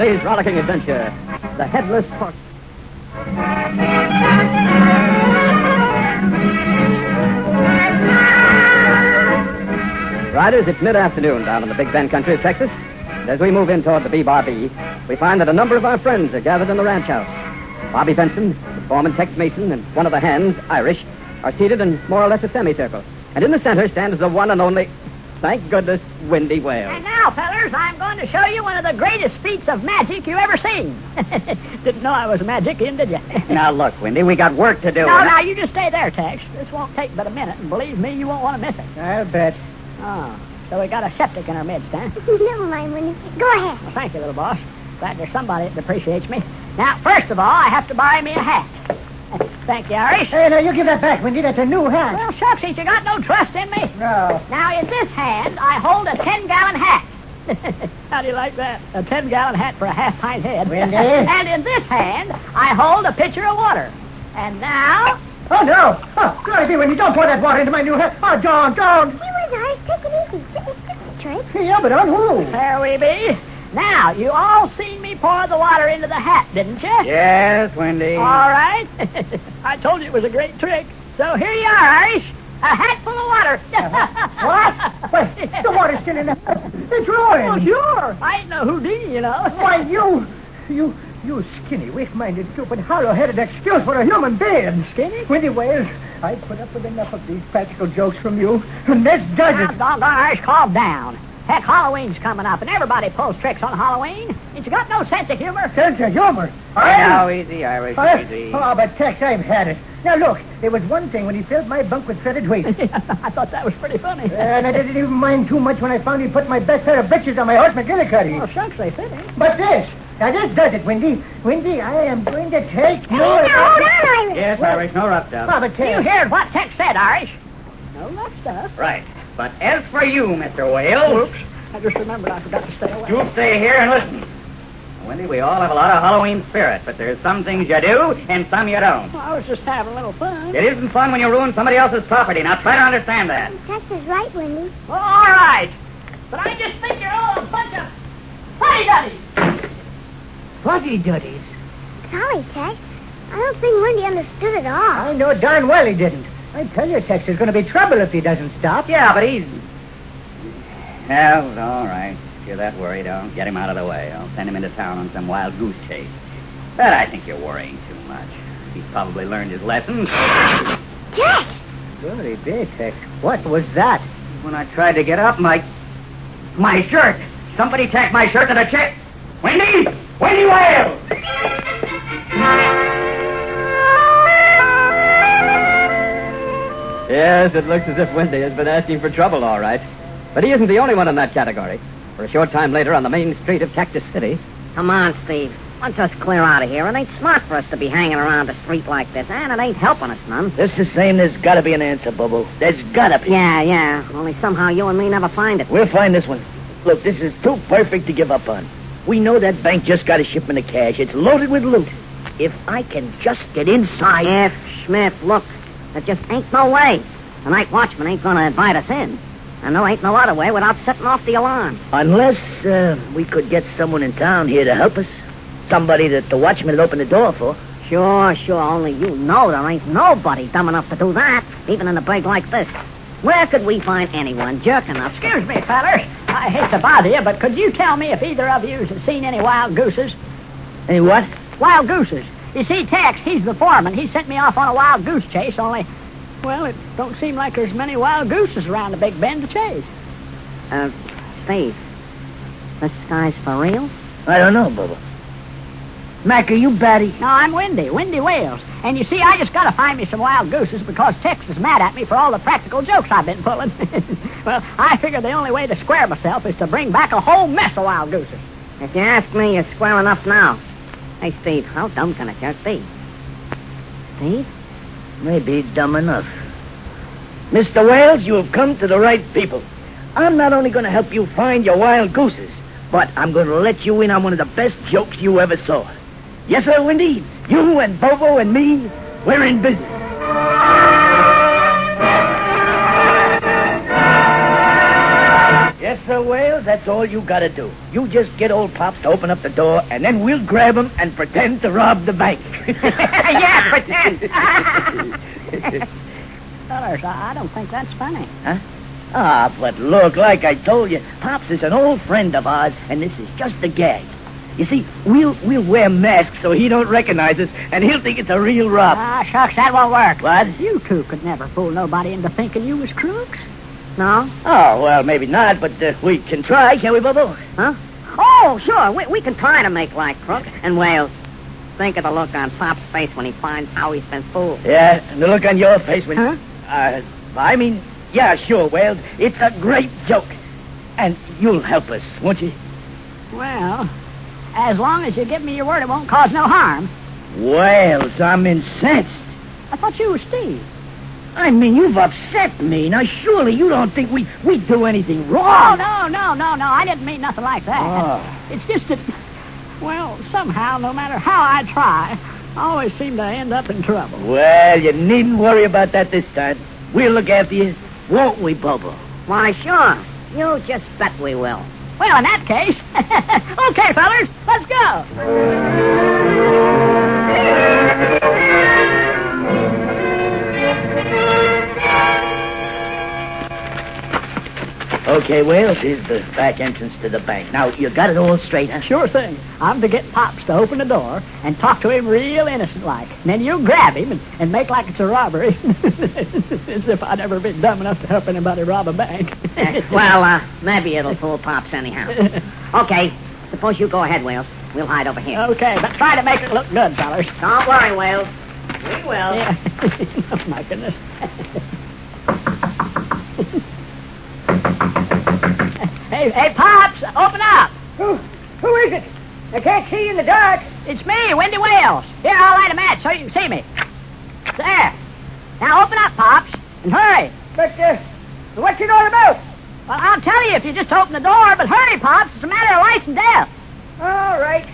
Wendy's Rollicking Adventure, The Headless Horseman. Riders, it's mid-afternoon down in the Big Bend country of Texas. And as we move in toward the B-Bar B, we find that a number of our friends are gathered in the ranch house. Bobby Benson, the foreman Tex Mason, and one of the hands, Irish, are seated in more or less a semicircle. And in the center stands the one and only, thank goodness, Windy Wales. And now, fellers, I'm going to show you one of the greatest feats of magic you ever seen. Didn't know I was magician, did you? Now, look, Windy, we got work to do. Now, you just stay there, Tex. This won't take but a minute, and believe me, you won't want to miss it. I'll bet. Oh, so we got a septic in our midst, huh? Never mind, Winnie. Go ahead. Well, thank you, little boss. Glad there's somebody that appreciates me. Now, first of all, I have to buy me a hat. Thank you, Irish. Hey, now, you give that back, Windy. That's a new hat. Well, shucks, ain't you got no trust in me? No. Now, in this hand, I hold a 10-gallon hat. How do you like that? A 10-gallon hat for a half-pint head. Windy. And in this hand, I hold a pitcher of water. And now... Oh, no. Oh, Dorothy, Windy, don't pour that water into my new hat. Oh, don't. He was Irish. Take it easy. It's trick. Yeah, but on who? There we be. Now, you all seen me pour the water into the hat, didn't you? Yes, Windy. All right. I told you it was a great trick. So here you are, Irish. A hat full of water. What? Wait, the water's still in the hat. It's ruined. Oh, sure. I ain't no Houdini, you know. Why, you skinny, weak-minded, stupid, hollow-headed excuse for a human being. Skinny? Windy Wales, I put up with enough of these practical jokes from you, and this does Now, it. doggone Irish, calm down. Heck, Halloween's coming up, and everybody pulls tricks on Halloween. Ain't you got no sense of humor? Sense of humor. Now, easy, Irish, easy. Oh, but Tex, I've had it. Now, look, there was one thing when he filled my bunk with threaded wheat. I thought that was pretty funny. And I didn't even mind too much when I found he put my best pair of breeches on my horse McGillicuddy. Oh, shucks, they fit him. But this does it, Windy. Windy, I am going to take you... Now, hold on, Irish. Yes, Irish, no rough stuff. Oh, but You Tex... heard what Tex said, Irish. No rough stuff. Right. But as for you, Mr. Wales... Oops. I just remembered I forgot to stay away. You stay here and listen. Wendy, we all have a lot of Halloween spirit, but there's some things you do and some you don't. Well, I was just having a little fun. It isn't fun when you ruin somebody else's property. Now try to understand that. Tex is right, Winnie. Well, all right. But I just think you're all a bunch of fuddy-duddies. Fuddy-duddies. Sorry, Tex. I don't think Winnie understood at all. I know darn well he didn't. I tell you, Tex, there's going to be trouble if he doesn't stop. Yeah, but he's... Well, all right. If you're that worried, I'll get him out of the way. I'll send him into town on some wild goose chase. But I think you're worrying too much. He's probably learned his lesson. Tex! Really big, Tex. What was that? When I tried to get up, my shirt. Somebody tacked my shirt to the chick. Wendy! Wendy Wales! Yes, it looks as if Wendy has been asking for trouble, all right. But he isn't the only one in that category. For a short time later, on the main street of Cactus City... Come on, Steve. Why don't us clear out of here? It ain't smart for us to be hanging around the street like this, and it ain't helping us none. Just the same, there's got to be an answer, Bubble. There's got to be. Yeah. Only somehow you and me never find it. We'll find this one. Look, this is too perfect to give up on. We know that bank just got a shipment of cash. It's loaded with loot. If I can just get inside... If, Schmidt, look, there just ain't no way. The night watchman ain't going to invite us in. And there ain't no other way without setting off the alarm. Unless we could get someone in town here to help us. Somebody that the watchman would open the door for. Sure, only you know there ain't nobody dumb enough to do that, even in a break like this. Where could we find anyone jerk enough? Excuse me, fellers. I hate to bother you, but could you tell me if either of you have seen any wild gooses? Any what? Wild gooses. You see, Tex, he's the foreman. He sent me off on a wild goose chase, only... Well, it don't seem like there's many wild gooses around the Big Bend to chase. Steve, this guy's for real? I don't know, Bubba. Mac, are you batty? No, I'm Windy Wales. And you see, I just gotta find me some wild gooses because Tex is mad at me for all the practical jokes I've been pulling. Well, I figure the only way to square myself is to bring back a whole mess of wild gooses. If you ask me, you're square enough now. Hey, Steve, how dumb can a jerk be? Steve? Maybe dumb enough. Mr. Wales, you have come to the right people. I'm not only going to help you find your wild gooses, but I'm going to let you in on one of the best jokes you ever saw. Yes, sir, indeed. You and Bobo and me, we're in business. Yes, sir, Wales, that's all you gotta do. You just get old Pops to open up the door, and then we'll grab him and pretend to rob the bank. Yeah, pretend. Fellas, I don't think that's funny. Huh? Ah, but look, like I told you, Pops is an old friend of ours, and this is just a gag. You see, we'll wear masks so he don't recognize us, and he'll think it's a real robber. Ah, shucks, that won't work. What? You two could never fool nobody into thinking you was crooks. No? Oh, well, maybe not, but we can try, can't we, Bobo? Huh? Oh, sure. We can try to make like crooks. And, Wales, think of the look on Pop's face when he finds how he's been fooled. Yeah, and the look on your face when... Huh? Yeah, sure, Wales. It's a great joke. And you'll help us, won't you? Well, as long as you give me your word it won't cause no harm. Wales, I'm incensed. I thought you were Steve. I mean, you've upset me. Now, surely you don't think we do anything Oh, wrong. no. I didn't mean nothing like that. Oh. It's just that, well, somehow, no matter how I try, I always seem to end up in trouble. Well, you needn't worry about that this time. We'll look after you, won't we, Bobo? Why, sure. You just bet we will. Well, in that case, okay, fellas, let's go. Okay, Wales, here's the back entrance to the bank. Now, you got it all straight, huh? Sure thing. I'm to get Pops to open the door and talk to him real innocent-like. And then you grab him and make like it's a robbery. As if I'd ever been dumb enough to help anybody rob a bank. Well, maybe it'll fool Pops anyhow. Okay, suppose you go ahead, Wales. We'll hide over here. Okay, but try to make it look good, fellas. Don't worry, Wales. We will. Yeah. Oh, my goodness. Hey, Pops, open up. Who is it? I can't see in the dark. It's me, Wendy Wales. Here, I'll light a match so you can see me. There. Now open up, Pops, and hurry. But, what's it all about? Well, I'll tell you if you just open the door, but hurry, Pops. It's a matter of life and death. All right.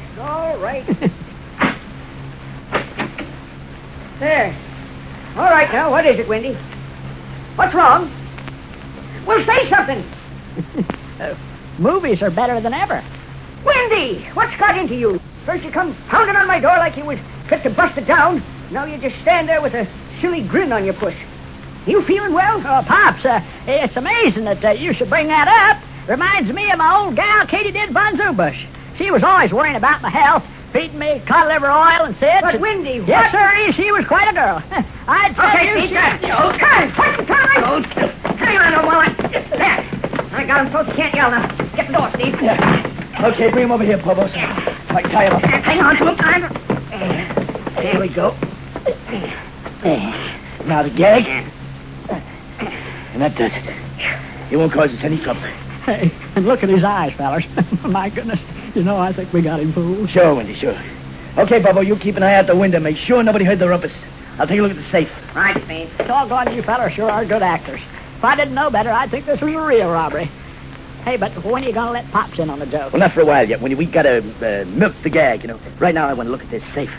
There. All right, now, what is it, Wendy? What's wrong? Well, say something. Movies are better than ever. Wendy, what's got into you? First you come pounding on my door like you was fit to bust it down. Now you just stand there with a silly grin on your puss. You feeling well? Oh, Pops, it's amazing that you should bring that up. Reminds me of my old gal, Katie Did Von Zubush. She was always worrying about my health, feeding me cod liver oil and such. But, Wendy, what? Yes, sir, she was quite a girl. I'd tell you... Okay, what's the time? Hang on a moment. There. I got him so you can't yell now. Get the door, Steve. Yeah. Okay, bring him over here, Bobo. Like, tie him up. Hang on to him. There we go. Now the gag. And that does it. He won't cause us any trouble. Hey, and look at his eyes, fellas. My goodness. You know, I think we got him fooled. Sure, Wendy, sure. Okay, Bobo, you keep an eye out the window. Make sure nobody heard the rumpus. I'll take a look at the safe. Right, Steve. Doggone you fellas sure are good actors. If I didn't know better, I'd think this was a real robbery. Hey, but when are you going to let Pops in on the joke? Well, not for a while yet. Wendy, we got to milk the gag, you know. Right now, I want to look at this safe.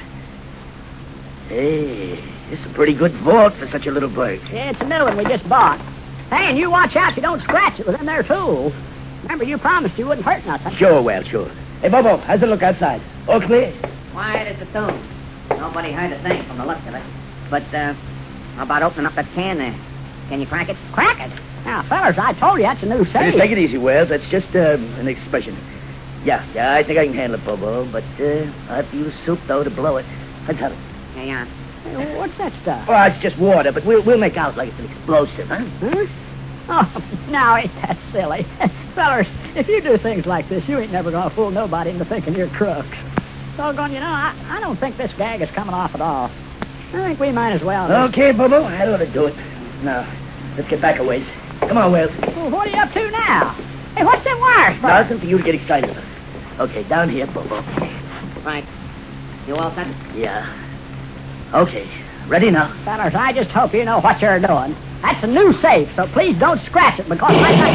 Hey, this is a pretty good vault for such a little bird. Yeah, it's a new one we just bought. Hey, and you watch out you don't scratch it with them there tools. Remember, you promised you wouldn't hurt nothing. Sure, well, sure. Hey, Bobo, how's it look outside? All clear? Quiet as a tomb. Nobody heard a thing from the looks of it. But, how about opening up that can there? Can you crack it? Crack it? Now, fellas, I told you that's a new safe. Just take it easy, Wells. That's just an expression. Yeah, I think I can handle it, Bobo. But I'll have to use soup, though, to blow it. Let's have it. Yeah. Hey, what's that stuff? Well, it's just water, but we'll make out like it's an explosive, huh? Huh? Oh, now ain't that silly. Fellers, if you do things like this, you ain't never gonna fool nobody into thinking you're crooks. Doggone, you know, I don't think this gag is coming off at all. I think we might as well. Okay, Bobo, I ought to do it. Now, let's get back a ways. Come on, Wells. Well, what are you up to now? Hey, what's them wires for? Nothing for you to get excited about. Okay, down here, Bobo. Right. You all set? Yeah. Okay, ready now. Fellers, I just hope you know what you're doing. That's a new safe, so please don't scratch it because like I...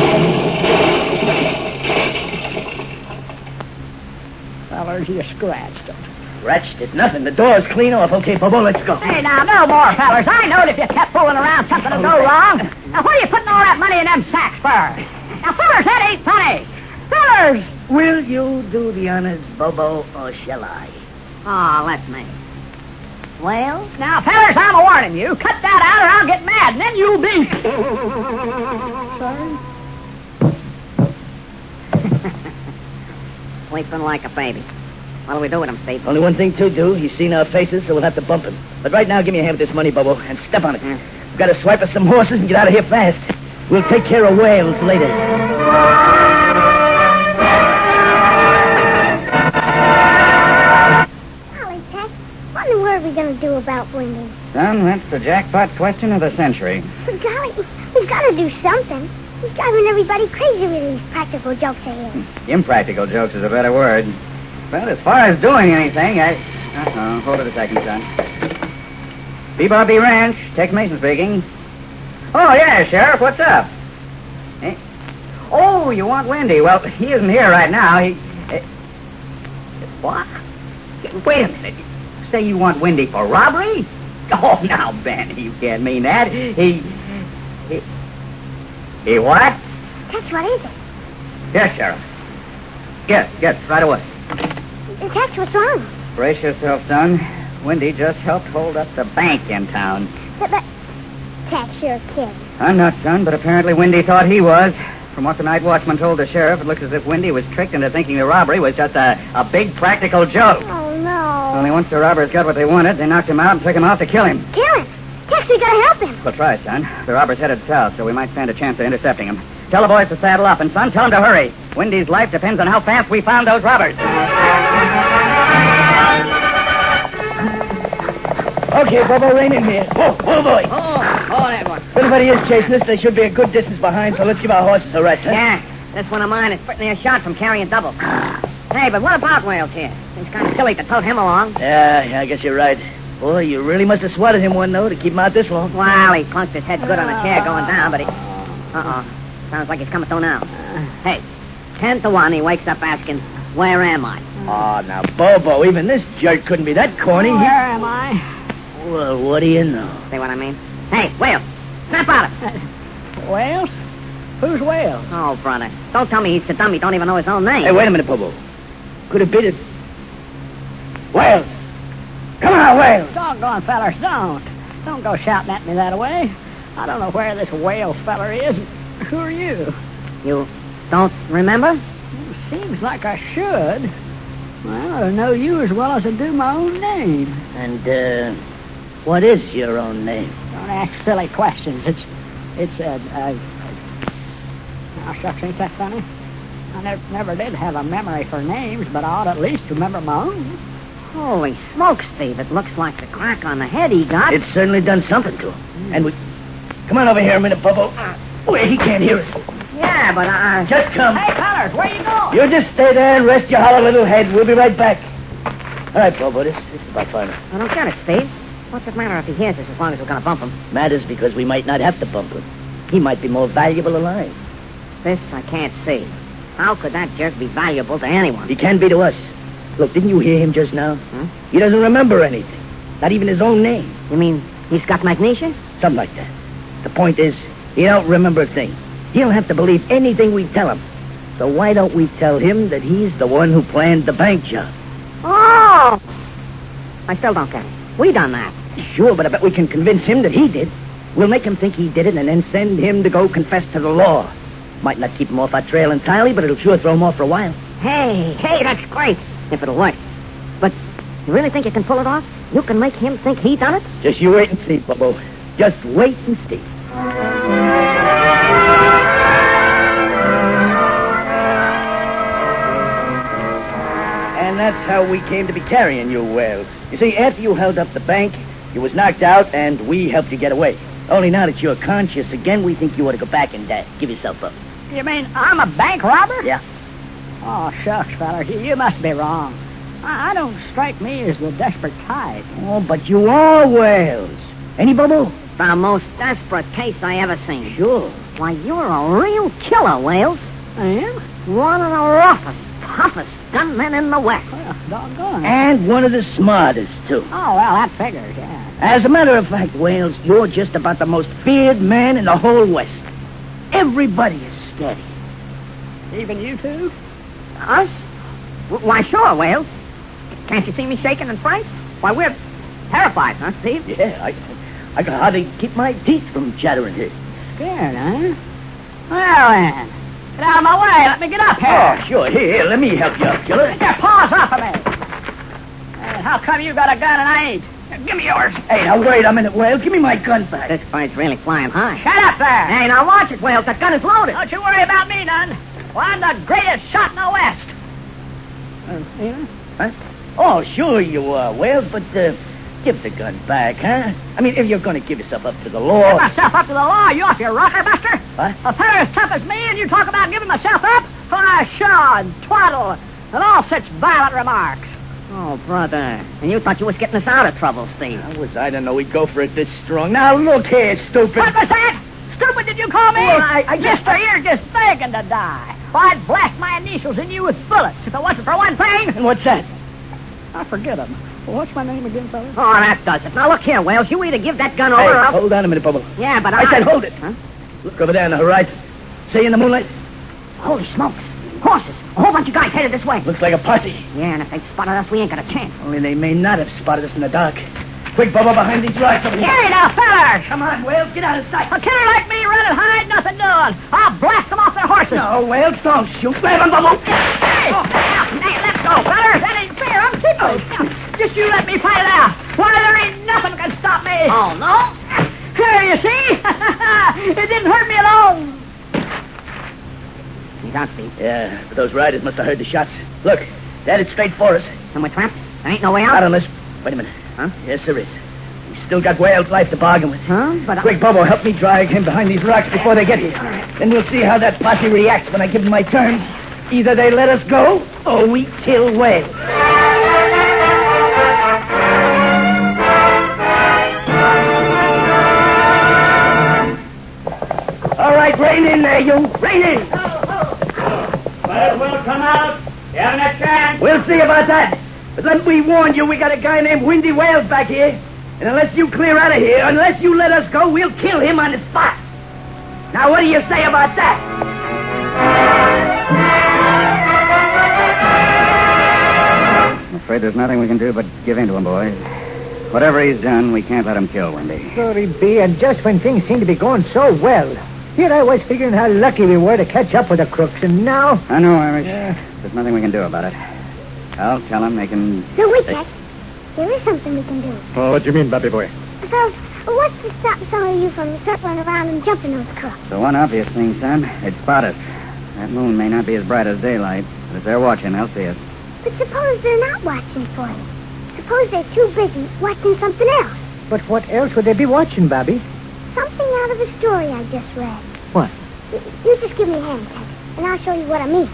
Fellers, you scratched it. Scratched it? Nothing. The door's clean off. Okay, Bobo, let's go. Hey, now, no more, fellers. I knowed if you kept fooling around, something would go wrong. Now, what are you putting all that money in them sacks for? Now, fellers, that ain't funny. Fellers! Will you do the honors, Bobo, or shall I? Oh, let me. Well? Now, fellers, I'm a-warning you. Cut that out or I'll get mad, and then you'll be... Sorry? Sleeping like a baby. What'll we do with him, Steve? Only one thing to do. He's seen our faces, so we'll have to bump him. But right now, give me a hand with this money, Bobo, and step on it. We've got to swipe us some horses and get out of here fast. We'll take care of Wales later. Golly, Tex, what in the world are we going to do about Wendy? Son, that's the jackpot question of the century. But golly, we've got to do something. He's driving everybody crazy with these practical jokes of his. Impractical jokes is a better word. Well, as far as doing anything, hold it a second, son. B-Bar-B Ranch, Tex Mason speaking. Oh, yeah, Sheriff, what's up? Eh? Oh, you want Wendy? Well, he isn't here right now. What? Wait a minute. You say you want Wendy for robbery? Oh, now, Ben, you can't mean that. He what? Tex, what is it? Yes, Sheriff. Yes, right away. Tex, what's wrong? Brace yourself, son. Wendy just helped hold up the bank in town. But Tex, you're a kid. I'm not, son, but apparently Wendy thought he was. From what the night watchman told the sheriff, it looks as if Wendy was tricked into thinking the robbery was just a big practical joke. Oh, no. Only once the robbers got what they wanted, they knocked him out and took him off to kill him. Kill him? Tex, we gotta help him. We'll try, son. The robbers headed south, so we might stand a chance of intercepting him. Tell the boys to saddle up, and son, tell them to hurry. Wendy's life depends on how fast we found those robbers. Okay, Bobo, rein in here. Whoa, boy. Oh, that one. If anybody is chasing us, they should be a good distance behind, so let's give our horses a rest, huh? Yeah, this one of mine is pretty near shot from carrying double. Hey, but what about Wales here? Seems kind of silly to tote him along. Yeah, I guess you're right. Boy, you really must have swatted him one, though, to keep him out this long. Well, he clunked his head good on a chair going down, but he... Uh-oh. Sounds like he's coming to now. Hey, 10 to 1, he wakes up asking, where am I? Oh, now, Bobo, even this jerk couldn't be that corny. Where am I? Well, what do you know? See what I mean? Hey, Wales, snap out of it. Wales? Who's Wales? Oh, brother, don't tell me he's so dumb he don't even know his own name. Hey, wait a minute, Bobo. Could it be that... Wales! Come on, Wales! Doggone, fellers, don't. Don't go shouting at me that way. I don't know where this Wales feller is. Who are you? You don't remember? Seems like I should. Well, I know you as well as I do my own name. And, what is your own name? Don't ask silly questions. Now, shucks, ain't that funny? I never did have a memory for names, but I ought at least remember my own. Holy smokes, Steve, it looks like the crack on the head he got. It's certainly done something to him. And we... Come on over here a minute, Bobo. Wait, he can't hear us. Yeah, but Just come. Hey, fellers, where you going? You just stay there and rest your hollow little head. We'll be right back. All right, Bobo, this is about final. I don't get it, Steve. What's it matter if he hears us as long as we're going to bump him? Matters because we might not have to bump him. He might be more valuable alive. This I can't see. How could that jerk be valuable to anyone? He can be to us. Look, didn't you hear him just now? Huh? He doesn't remember anything. Not even his own name. You mean he's got magnesia? Something like that. The point is, he don't remember a thing. He'll have to believe anything we tell him. So why don't we tell him that he's the one who planned the bank job? Oh! I still don't get it. We done that. Sure, but I bet we can convince him that he did. We'll make him think he did it and then send him to go confess to the law. Might not keep him off our trail entirely, but it'll sure throw him off for a while. Hey, that's great. If it'll work. But you really think you can pull it off? You can make him think he done it? Just you wait and see, Bobo. Just wait and see. And that's how we came to be carrying you, Wales. You see, after you held up the bank, you was knocked out, and we helped you get away. Only now that you're conscious again, we think you ought to go back and give yourself up. You mean I'm a bank robber? Yeah. Oh, shucks, fellers, you must be wrong. I don't strike me as the desperate type. Oh, but you are, Wales. Any, Bobo? The most desperate case I ever seen. Sure. Why, you're a real killer, Wales. I am? One of the roughest, toughest gunmen in the West. Well, doggone. And one of the smartest, too. Oh, well, that figures, yeah. As a matter of fact, Wales, you're just about the most feared man in the whole West. Everybody is scared of you. Even you two? Us? Why, sure, Wales. Can't you see me shaking and frightened? Why, we're terrified, huh, Steve? Yeah, I can hardly keep my teeth from chattering here. Scared, huh? Well, then. Get out of my way. Let me get up here. Oh, sure. Here, let me help you up, killer. Get your paws off of me. How come you got a gun and I ain't? Give me yours. Hey, now wait a minute, Wales. Give me my gun back. This fight's really flying high. Shut up there. Hey, now watch it, Wales. That gun is loaded. Don't you worry about me none. Well, I'm the greatest shot in the West. Huh? Oh, sure you are, Wales, but give the gun back, huh? I mean, if you're going to give yourself up to the law... Give myself up to the law? You off your rocker, Buster? What? A fellow as tough as me, and you talk about giving myself up? Why, pshaw and twaddle, and all such violent remarks. Oh, brother. And you thought you was getting us out of trouble, Steve. How was I to know he'd go for it this strong? Now, look here, stupid. What was that? Stupid, did you call me? Well, I Mister, you're just begging to die. Well, I'd blast my initials in you with bullets if it wasn't for one thing. And what's that? I forget them. Well, what's my name again, fellas? Oh, that does it. Now, look here, Wales. You either give that gun over Hey, or... hold on a minute, Bubble. Yeah, but I said hold it. Huh? Look over there on the horizon. See in the moonlight? Holy smokes. Horses. A whole bunch of guys headed this way. Looks like a posse. Yeah, and if they spotted us, we ain't got a chance. Only they may not have spotted us in the dark. Quick, Bubba, behind these rocks over here. Here you now, fellas. Come on, Wales, get out of sight. A killer like me running hide, nothing doing. I'll blast them off their horses. No, Wales, don't shoot. Grab him, Bubba. Hey, let's go, fellas. That ain't fair. I'm ticklish. Just you let me fight it out. Why, there ain't nothing can stop me. Oh, no? Here, you see? It didn't hurt me at all. He's out, Steve. Yeah, but those riders must have heard the shots. Look, that is straight for us. And we're trapped? There ain't no way out? Not unless... Wait a minute. Huh? Yes, there is. We still got Wales' life to bargain with. Huh? But Quick, Bobo, help me drag him behind these rocks before they get here. Then we'll see how that posse reacts when I give them my terms. Either they let us go, or we kill Wales. All right, rein in there, you. Rein in. Well, we'll come out. You haven't a chance. We'll see about that. But let me warn you, we got a guy named Windy Wales back here. And unless you clear out of here, unless you let us go, we'll kill him on the spot. Now, what do you say about that? I'm afraid there's nothing we can do but give in to him, boys. Whatever he's done, we can't let him kill Wendy. Sorry, B, and just when things seem to be going so well. Here I was figuring how lucky we were to catch up with the crooks, and now... I know, Irish. There's nothing we can do about it. I'll tell them they can... No, wait, Jack. There is something we can do. Oh, what do you mean, Bobby boy? Fellas, what's to stop some of you from circling around and jumping those crooks? The one obvious thing, son. They'd spot us. That moon may not be as bright as daylight, but if they're watching, they'll see us. But suppose they're not watching for you. Suppose they're too busy watching something else. But what else would they be watching, Bobby? Something out of the story I just read. What? You just give me a hand, Jack, and I'll show you what I mean.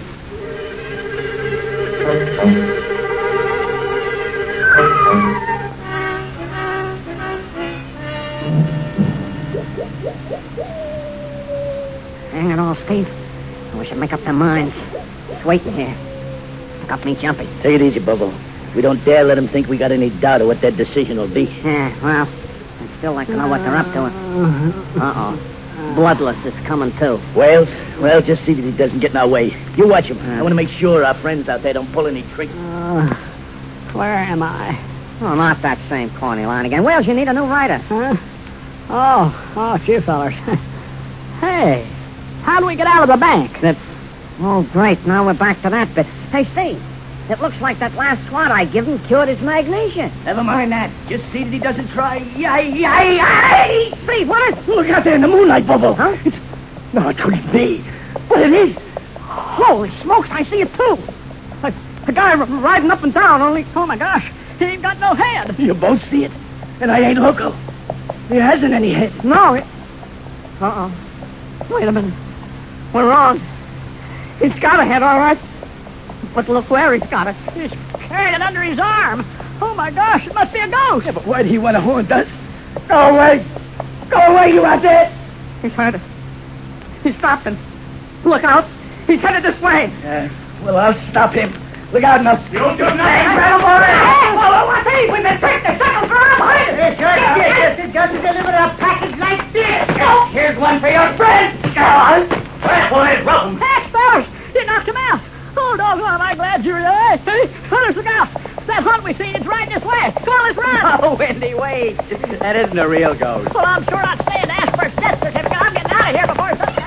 Hang it all, Steve. We should make up their minds. Just waiting here. Got me jumpy. Take it easy, Bubble. We don't dare let them think we got any doubt of what their decision will be. Yeah, well, I'd still like to know what they're up to. Uh-oh. Bloodless is coming, too. Wales, well, just see that he doesn't get in our way. You watch him. I want to make sure our friends out there don't pull any tricks. Where am I? Oh, not that same corny line again. Wells, you need a new rider. Huh? Oh, it's you fellers. Hey, how do we get out of the bank? Oh, great. Now we're back to that bit. Hey, Steve, it looks like that last swat I give him cured his magnesia. Never mind that. Just see that he doesn't try. Yay! Steve, what is... Look out there in the moonlight, Bubble. Huh? No, it couldn't be. But it is. Holy smokes, I see it, too. The guy riding up and down, only, oh, my gosh, he ain't got no head. You both see it. And I ain't local. He hasn't any head. No, Uh-oh. Wait a minute. We're wrong. He's got a head, all right. But look where he's got it. He's carrying it under his arm. Oh, my gosh, it must be a ghost. Yeah, but why do he want to haunt us? Go away. Go away, you out there. He's trying to... He's stopping. Look out. He's headed this way. Well, I'll stop him. Look out now. You don't do nothing, Red Boy. Hey, well, what's he? We've been taking the seconds for him. Yes, sir. Just delivered a package like this. Here's one for your friend. Hey, fellas, you knocked him out. Oh, doggone, I'm glad you're there. Hey, fellas, look out. That hunt we seen, it's right this way. Come on, let's run. Oh, Wendy, wait. That isn't a real ghost. Well, I'm sure not staying to ask for a death certificate. I'm getting out of here before something...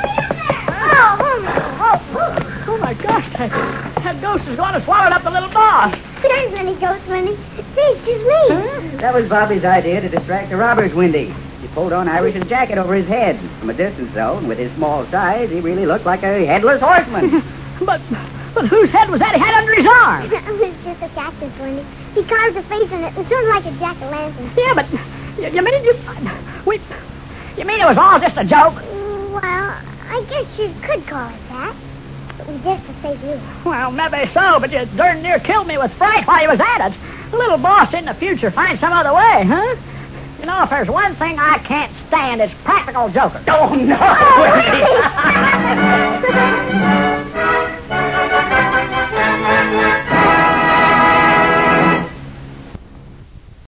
Oh, my gosh, that ghost is going to swallow up the little boss. There aren't any ghosts, Wendy. It's just me. Huh? That was Bobby's idea to distract the robbers, Wendy. He pulled on Irish's jacket over his head. From a distance, though, and with his small size, he really looked like a headless horseman. But whose head was that he had under his arm? It was just a cactus, Wendy. He carved a face in it, and sort of like a jack-o'-lantern. Yeah, but you mean you mean it was all just a joke? Well, I guess you could call it that. But we just to save you. Well, maybe so, but you darn near killed me with fright while you was at it. The little boss in the future find some other way, huh? You know, if there's one thing I can't stand, it's practical jokers. Oh, no! Oh,